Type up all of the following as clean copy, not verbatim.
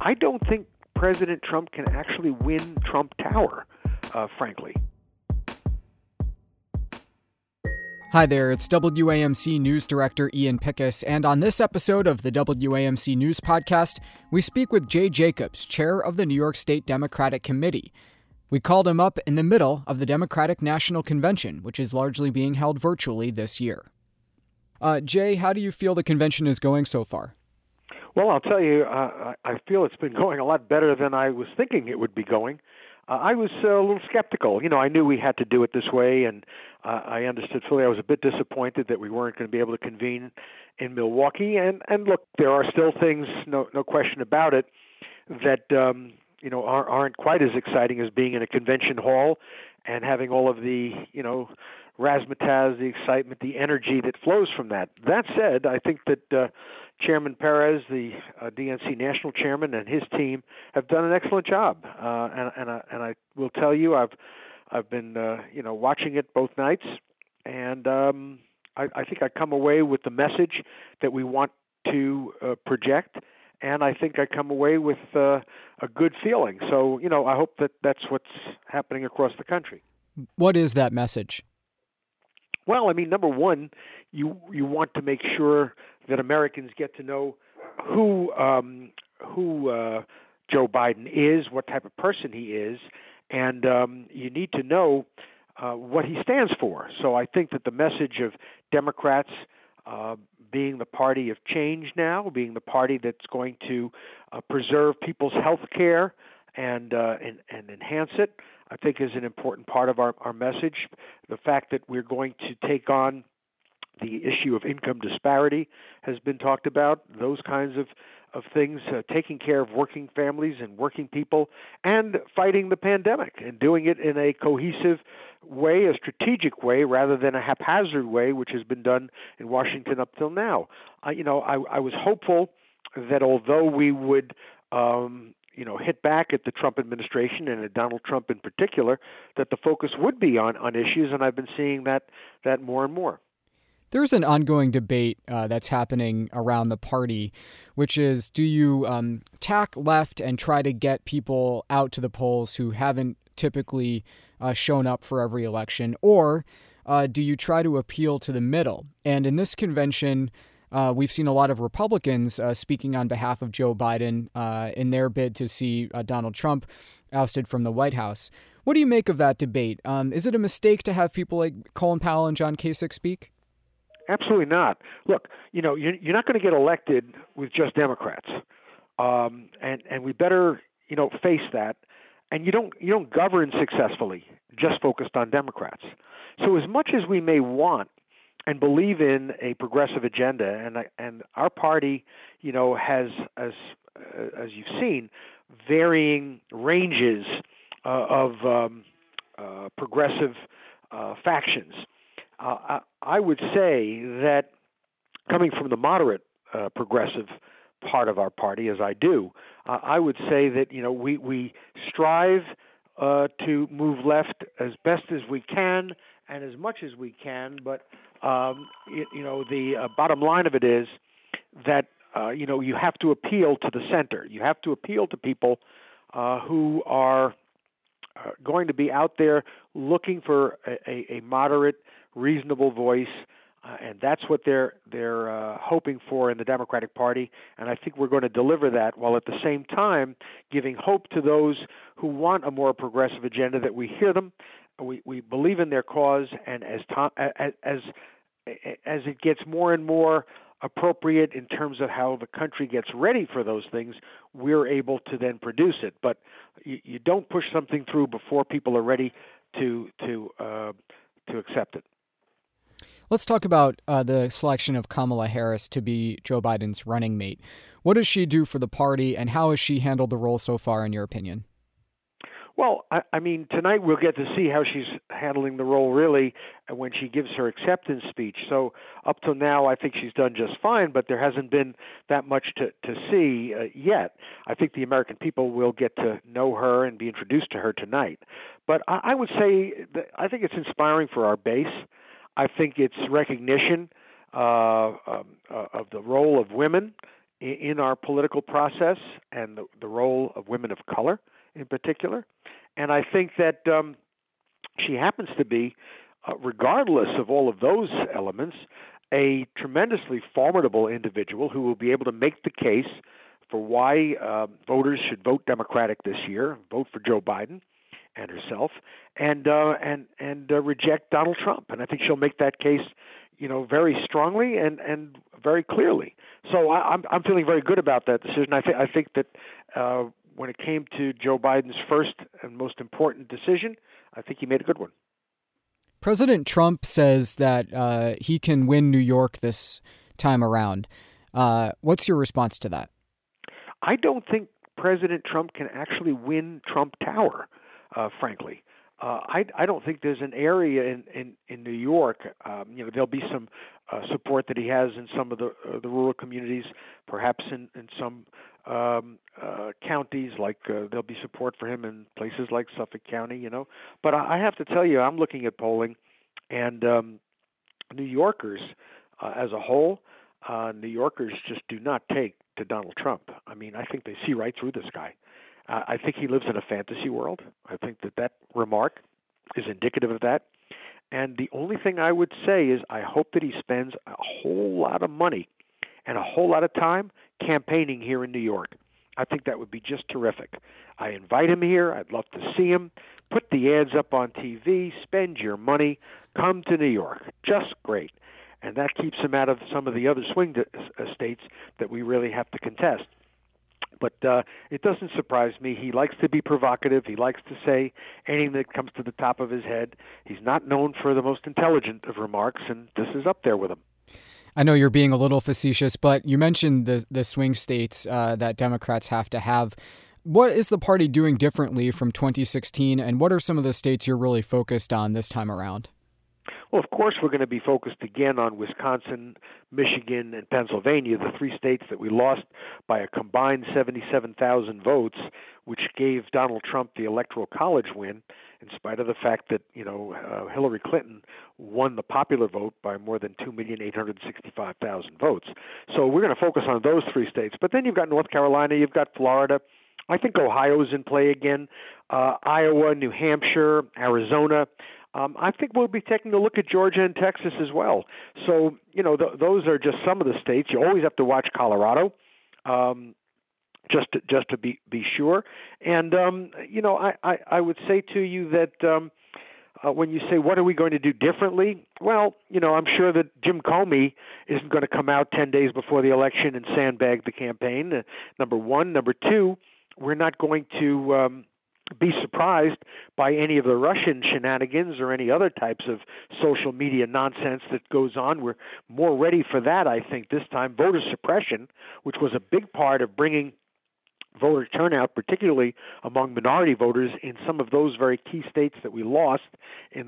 I don't think President Trump can actually win Trump Tower, frankly. Hi there, it's WAMC News Director Ian Pickus, and on this episode of the WAMC News Podcast, we speak with Jay Jacobs, chair of the New York State Democratic Committee. We called him up in the middle of the Democratic National Convention, which is largely being held virtually this year. Jay, how do you feel the convention is going so far? Well, I'll tell you, I feel it's been going a lot better than I was thinking it would be going. I was a little skeptical. I knew we had to do it this way, and I understood fully. I was a bit disappointed that we weren't going to be able to convene in Milwaukee. And look, there are still things, no question about it, that aren't quite as exciting as being in a convention hall and having all of the razzmatazz, the excitement, the energy that flows from that. That said, I think that Chairman Perez, the DNC national chairman, and his team have done an excellent job. And I will tell you, I've been watching it both nights, and I think I come away with the message that we want to project, and I think I come away with a good feeling. So I hope that that's what's happening across the country. What is that message? Well, I mean, number one, you want to make sure that Americans get to know who Joe Biden is, what type of person he is, and you need to know what he stands for. So I think that the message of Democrats being the party of change now, being the party that's going to preserve people's health care and enhance it, I think is an important part of our message. The fact that we're going to take on the issue of income disparity has been talked about, those kinds of things, taking care of working families and working people, and fighting the pandemic, and doing it in a cohesive way, a strategic way, rather than a haphazard way, which has been done in Washington up till now. I was hopeful that although we would hit back at the Trump administration and at Donald Trump in particular, that the focus would be on issues, and I've been seeing that more and more. There's an ongoing debate that's happening around the party, which is, do you tack left and try to get people out to the polls who haven't typically shown up for every election, or do you try to appeal to the middle? And in this convention, we've seen a lot of Republicans speaking on behalf of Joe Biden in their bid to see Donald Trump ousted from the White House. What do you make of that debate? Is it a mistake to have people like Colin Powell and John Kasich speak? Absolutely not. Look, you're not going to get elected with just Democrats, and we better face that. And you don't govern successfully just focused on Democrats. So as much as we may want and believe in a progressive agenda, and our party, has, as you've seen, varying ranges of progressive factions. I would say that coming from the moderate progressive part of our party, as I do, I would say that we strive to move left as best as we can and as much as we can, but the bottom line of it is that you have to appeal to the center. You have to appeal to people who are going to be out there looking for a moderate, reasonable voice, and that's what they're hoping for in the Democratic Party. And I think we're going to deliver that, while at the same time giving hope to those who want a more progressive agenda, that we hear them, we believe in their cause, and as it gets more and more appropriate in terms of how the country gets ready for those things, we're able to then produce it. But you don't push something through before people are ready to accept it. Let's talk about the selection of Kamala Harris to be Joe Biden's running mate. What does she do for the party, and how has she handled the role so far, in your opinion? Well, I mean, tonight we'll get to see how she's handling the role, really, when she gives her acceptance speech. So up till now, I think she's done just fine, but there hasn't been that much to see yet. I think the American people will get to know her and be introduced to her tonight. But I would say that I think it's inspiring for our base. I think it's recognition of the role of women in our political process and the role of women of color in particular. And I think that she happens to be, regardless of all of those elements, a tremendously formidable individual who will be able to make the case for why voters should vote Democratic this year, vote for Joe Biden and herself, and reject Donald Trump. And I think she'll make that case, very strongly and very clearly. So I'm feeling very good about that decision. I think that when it came to Joe Biden's first and most important decision, I think he made a good one. President Trump says that he can win New York this time around. What's your response to that? I don't think President Trump can actually win Trump Tower, frankly. I don't think there's an area in New York. There'll be some support that he has in some of the rural communities, perhaps in some counties, like there'll be support for him in places like Suffolk County, But I have to tell you, I'm looking at polling, and New Yorkers as a whole, New Yorkers just do not take to Donald Trump. I mean, I think they see right through this guy. I think he lives in a fantasy world. I think that remark is indicative of that. And the only thing I would say is I hope that he spends a whole lot of money and a whole lot of time campaigning here in New York. I think that would be just terrific. I invite him here. I'd love to see him. Put the ads up on TV. Spend your money. Come to New York. Just great. And that keeps him out of some of the other swing states that we really have to contest. But it doesn't surprise me. He likes to be provocative. He likes to say anything that comes to the top of his head. He's not known for the most intelligent of remarks, and this is up there with him. I know you're being a little facetious, but you mentioned the swing states that Democrats have to have. What is the party doing differently from 2016, and what are some of the states you're really focused on this time around? Well, of course, we're going to be focused again on Wisconsin, Michigan, and Pennsylvania, the three states that we lost by a combined 77,000 votes, which gave Donald Trump the Electoral College win, in spite of the fact that, Hillary Clinton won the popular vote by more than 2,865,000 votes. So we're going to focus on those three states. But then you've got North Carolina, you've got Florida. I think Ohio's in play again, Iowa, New Hampshire, Arizona. I think we'll be taking a look at Georgia and Texas as well. So, those are just some of the states. You always have to watch Colorado, just to be sure. And I would say to you that when you say what are we going to do differently, well, I'm sure that Jim Comey isn't going to come out 10 days before the election and sandbag the campaign. Number one, number two, we're not going to be surprised by any of the Russian shenanigans or any other types of social media nonsense that goes on. We're more ready for that, I think, this time. Voter suppression, which was a big part of bringing voter turnout, particularly among minority voters in some of those very key states that we lost, in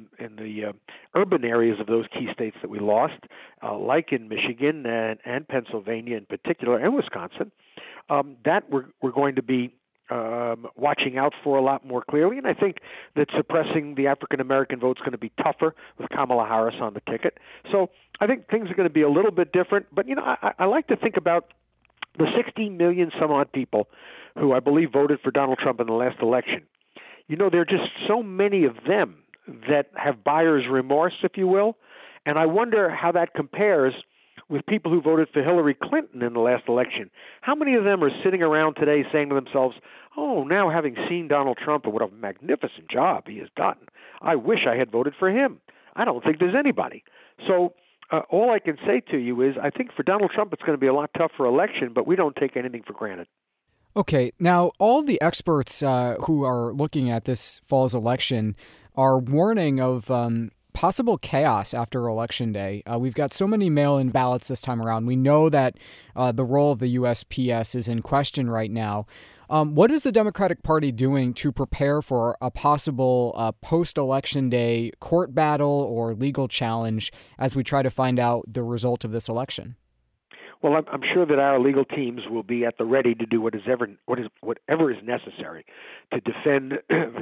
the urban areas of those key states that we lost, like in Michigan and Pennsylvania in particular, and Wisconsin. That we're going to be watching out for a lot more clearly. And I think that suppressing the African-American vote is going to be tougher with Kamala Harris on the ticket. So I think things are going to be a little bit different. But, I like to think about the 16 million some odd people who I believe voted for Donald Trump in the last election. There are just so many of them that have buyer's remorse, if you will. And I wonder how that compares with people who voted for Hillary Clinton in the last election. How many of them are sitting around today saying to themselves, oh, now having seen Donald Trump and what a magnificent job he has done, I wish I had voted for him. I don't think there's anybody. So all I can say to you is I think for Donald Trump it's going to be a lot tougher election, but we don't take anything for granted. Okay. Now, all the experts who are looking at this fall's election are warning of possible chaos after Election Day. We've got so many mail-in ballots this time around. We know that the role of the USPS is in question right now. What is the Democratic Party doing to prepare for a possible post-Election Day court battle or legal challenge as we try to find out the result of this election? Well, I'm sure that our legal teams will be at the ready to do whatever is necessary to defend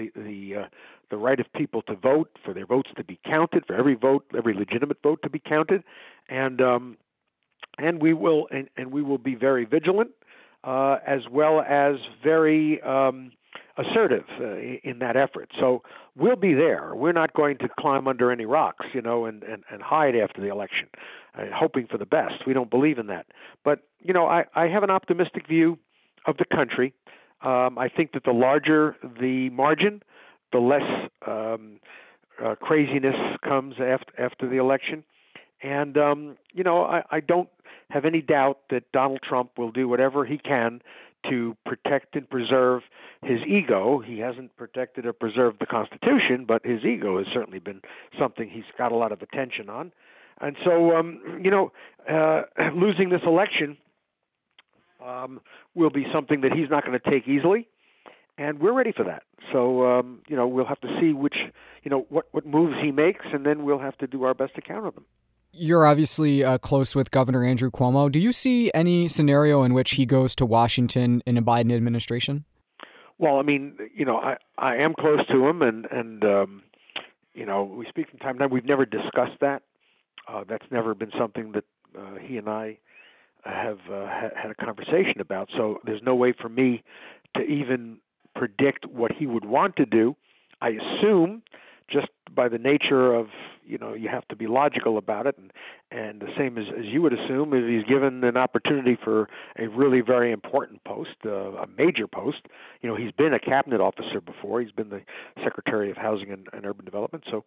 the right of people to vote, for their votes to be counted, for every legitimate vote to be counted, and and we will be very vigilant, as well as very assertive in that effort. So we'll be there. We're not going to climb under any rocks, and hide after the election, hoping for the best. We don't believe in that. But I have an optimistic view of the country. I think that the larger the margin, the less craziness comes after the election. And I don't have any doubt that Donald Trump will do whatever he can to protect and preserve his ego. He hasn't protected or preserved the Constitution, but his ego has certainly been something he's got a lot of attention on. And so, losing this election will be something that he's not going to take easily, and we're ready for that. So, we'll have to see what moves he makes, and then we'll have to do our best to counter them. You're obviously close with Governor Andrew Cuomo. Do you see any scenario in which he goes to Washington in a Biden administration? Well, I mean, I am close to him, and we speak from time to time. We've never discussed that. That's never been something that he and I have had a conversation about. So there's no way for me to even predict what he would want to do. I assume, just by the nature of, you have to be logical about it, and the same as you would assume, if he's given an opportunity for a really very important post, a major post. He's been a cabinet officer before. He's been the Secretary of Housing and Urban Development. So,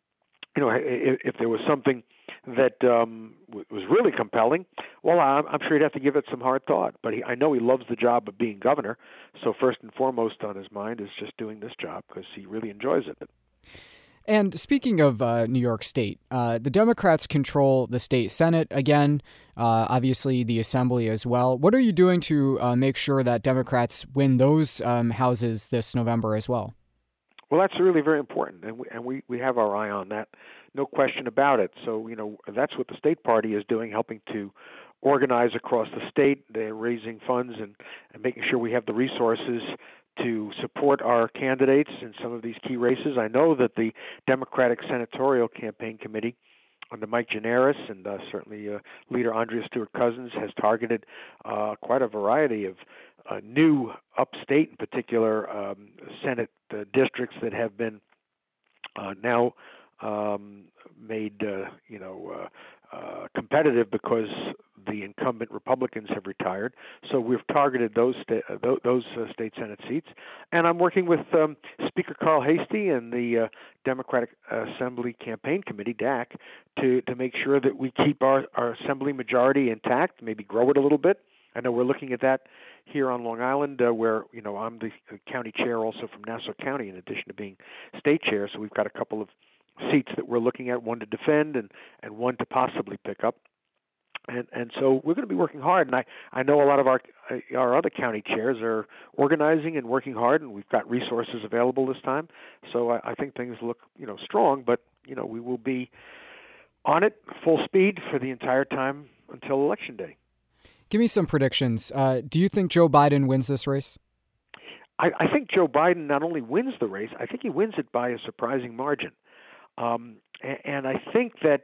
if there was something that was really compelling, well, I'm sure he'd have to give it some hard thought. But I know he loves the job of being governor. So first and foremost on his mind is just doing this job because he really enjoys it. And speaking of New York State, the Democrats control the state Senate again, obviously the Assembly as well. What are you doing to make sure that Democrats win those houses this November as well? Well, that's really very important, and we have our eye on that, no question about it. So, that's what the state party is doing, helping to organize across the state. They're raising funds and making sure we have the resources to support our candidates in some of these key races. I know that the Democratic Senatorial Campaign Committee under Mike Gianaris and certainly leader Andrea Stewart-Cousins has targeted quite a variety of new upstate, in particular, Senate districts that have been now made, competitive because the incumbent Republicans have retired. So we've targeted those state Senate seats, and I'm working with Speaker Carl Heastie and the Democratic Assembly Campaign Committee (DAC) to make sure that we keep our Assembly majority intact, maybe grow it a little bit. I know we're looking at that here on Long Island, where I'm the county chair also from Nassau County, in addition to being state chair. So we've got a couple of seats that we're looking at, one to defend and one to possibly pick up. And so we're going to be working hard. And I know a lot of our other county chairs are organizing and working hard, and we've got resources available this time. So I think things look strong, but we will be on it full speed for the entire time until Election Day. Give me some predictions. Do you think Joe Biden wins this race? I think Joe Biden not only wins the race, I think he wins it by a surprising margin. And I think that,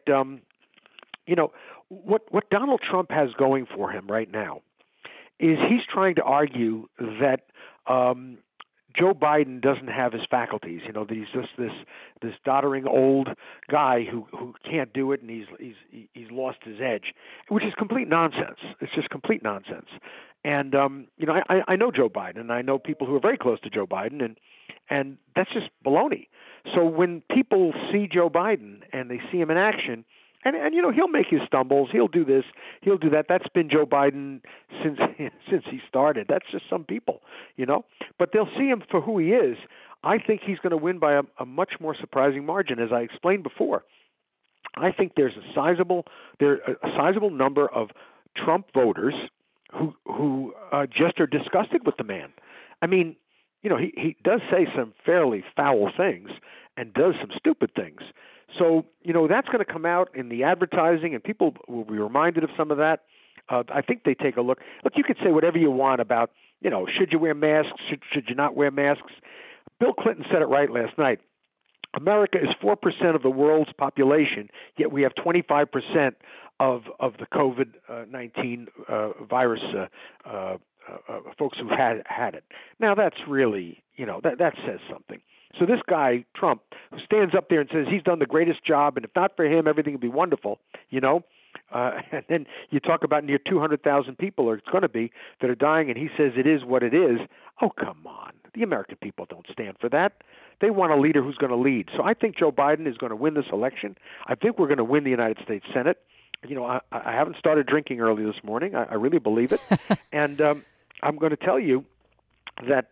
what Donald Trump has going for him right now is he's trying to argue that Joe Biden doesn't have his faculties. That he's just this doddering old guy who can't do it, and he's lost his edge, which is complete nonsense. It's just complete nonsense. And I know Joe Biden, and I know people who are very close to Joe Biden, and that's just baloney. So when people see Joe Biden and they see him in action, and he'll make his stumbles, he'll do this, he'll do that. That's been Joe Biden since he started. That's just some people, But they'll see him for who he is. I think he's going to win by a much more surprising margin, as I explained before. I think there's a sizable number of Trump voters who just are disgusted with the man. I mean, he does say some fairly foul things and does some stupid things. So, that's going to come out in the advertising, and people will be reminded of some of that. I think they take a look. Look, you could say whatever you want about, should you wear masks, should you not wear masks. Bill Clinton said it right last night. America is 4% of the world's population, yet we have 25% of the COVID-19 virus folks who had it. Now that's really, that says something. So this guy, Trump, who stands up there and says he's done the greatest job, and if not for him, everything would be wonderful, and then you talk about near 200,000 people, or it's going to be, that are dying, and he says it is what it is. Oh, come on. The American people don't stand for that. They want a leader who's going to lead. So I think Joe Biden is going to win this election. I think we're going to win the United States Senate. I haven't started drinking early this morning. I really believe it. And I'm going to tell you that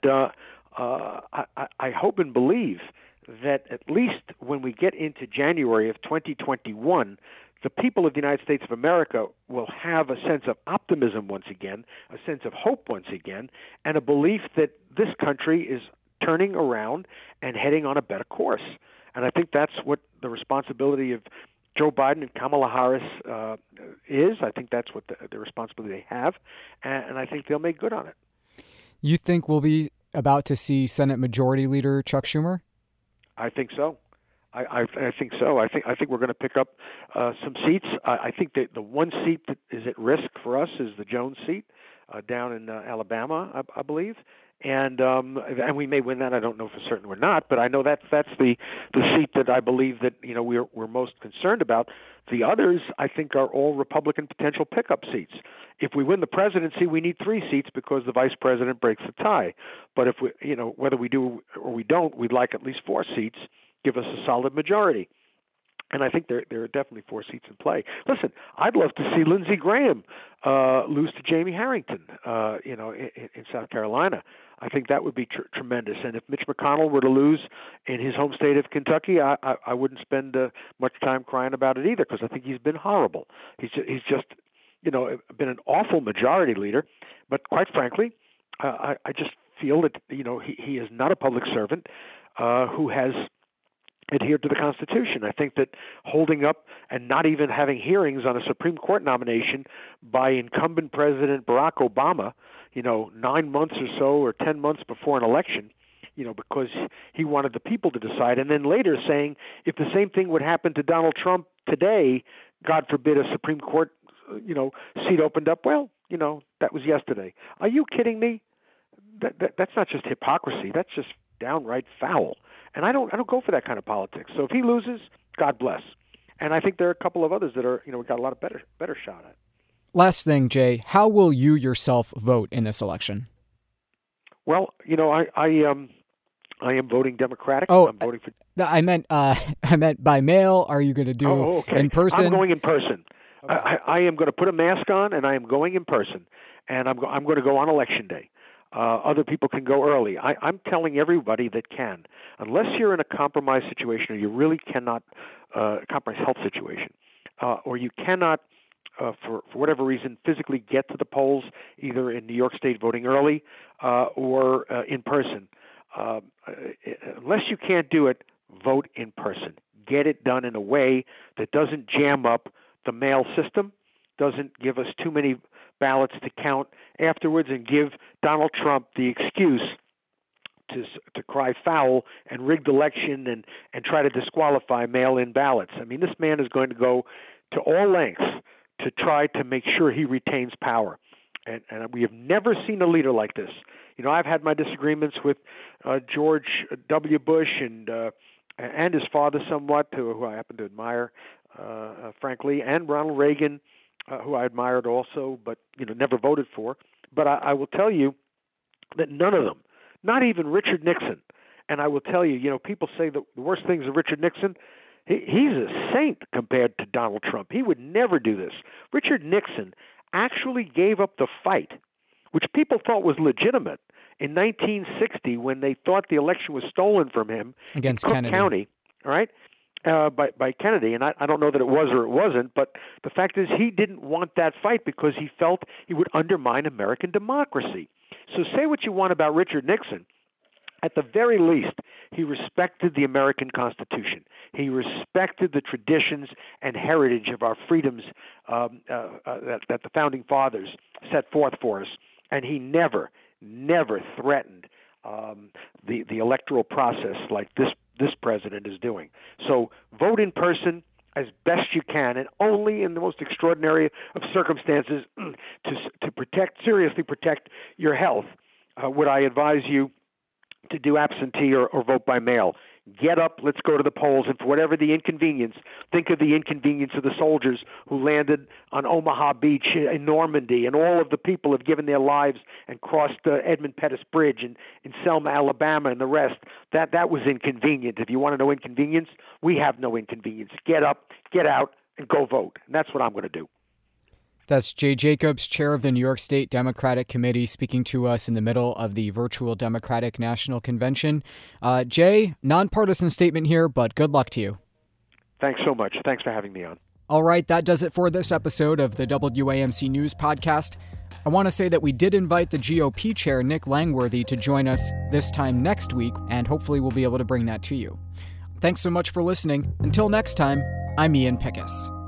I hope and believe that at least when we get into January of 2021, the people of the United States of America will have a sense of optimism once again, a sense of hope once again, and a belief that this country is turning around and heading on a better course. And I think that's what the responsibility of Joe Biden and Kamala Harris is. I think that's what the responsibility they have, and I think they'll make good on it. You think we'll be about to see Senate Majority Leader Chuck Schumer? I think so. I think so. I think we're going to pick up some seats. I think that the one seat that is at risk for us is the Jones seat down in Alabama, I believe, and we may win that. I don't know for certain we're not, but I know that's the seat that I believe that we're most concerned about. The others, I think, are all Republican potential pickup seats. If we win the presidency, we need 3 seats because the vice president breaks the tie. But if we, whether we do or we don't, we'd like at least 4 seats. Give us a solid majority. And I think there are definitely 4 seats in play. Listen, I'd love to see Lindsey Graham lose to Jamie Harrington, in South Carolina. I think that would be tremendous. And if Mitch McConnell were to lose in his home state of Kentucky, I wouldn't spend much time crying about it either, because I think he's been horrible. He's just been an awful majority leader. But quite frankly, I just feel that he is not a public servant who has adhered to the Constitution. I think that holding up and not even having hearings on a Supreme Court nomination by incumbent President Barack Obama, 9 months or so or 10 months before an election, because he wanted the people to decide, and then later saying if the same thing would happen to Donald Trump today, God forbid a Supreme Court, seat opened up, well, that was yesterday. Are you kidding me? That's not just hypocrisy. That's just downright foul. And I don't go for that kind of politics. So if he loses, God bless. And I think there are a couple of others that are, we got a lot of better shot at. Last thing, Jay, how will you yourself vote in this election? Well, I am voting Democratic. Oh, I'm voting for. I meant by mail. Are you going to do in person? I'm going in person. Okay. I am going to put a mask on, and I am going in person, and I'm going to go on Election Day. Other people can go early. I'm telling everybody that can, unless you're in a compromised situation or you really cannot compromised health situation, or you cannot, for whatever reason, physically get to the polls, either in New York State voting early or in person. Unless you can't do it, vote in person. Get it done in a way that doesn't jam up the mail system, doesn't give us too many ballots to count afterwards, and give Donald Trump the excuse to cry foul and rigged election and try to disqualify mail-in ballots. I mean, this man is going to go to all lengths to try to make sure he retains power. And we have never seen a leader like this. I've had my disagreements with George W. Bush and his father somewhat, who I happen to admire, frankly, and Ronald Reagan, who I admired also, but never voted for. But I will tell you that none of them, not even Richard Nixon, and I will tell you, people say the worst things of Richard Nixon. He's a saint compared to Donald Trump. He would never do this. Richard Nixon actually gave up the fight, which people thought was legitimate, in 1960 when they thought the election was stolen from him against in Cook Kennedy. County, all right? By Kennedy, and I don't know that it was or it wasn't, but the fact is he didn't want that fight because he felt he would undermine American democracy. So say what you want about Richard Nixon. At the very least, he respected the American Constitution. He respected the traditions and heritage of our freedoms that the Founding Fathers set forth for us, and he never threatened the electoral process like this president is doing. So vote in person, as best you can, and only in the most extraordinary of circumstances to seriously protect your health, would I advise you to do absentee or vote by mail. Get up, let's go to the polls, and for whatever the inconvenience, think of the inconvenience of the soldiers who landed on Omaha Beach in Normandy, and all of the people who have given their lives and crossed Edmund Pettus Bridge in Selma, Alabama, and the rest. That was inconvenient. If you want to know inconvenience, we have no inconvenience. Get up, get out, and go vote. And that's what I'm going to do. That's Jay Jacobs, chair of the New York State Democratic Committee, speaking to us in the middle of the virtual Democratic National Convention. Jay, nonpartisan statement here, but good luck to you. Thanks so much. Thanks for having me on. All right, that does it for this episode of the WAMC News Podcast. I want to say that we did invite the GOP chair, Nick Langworthy, to join us this time next week, and hopefully we'll be able to bring that to you. Thanks so much for listening. Until next time, I'm Ian Pickus.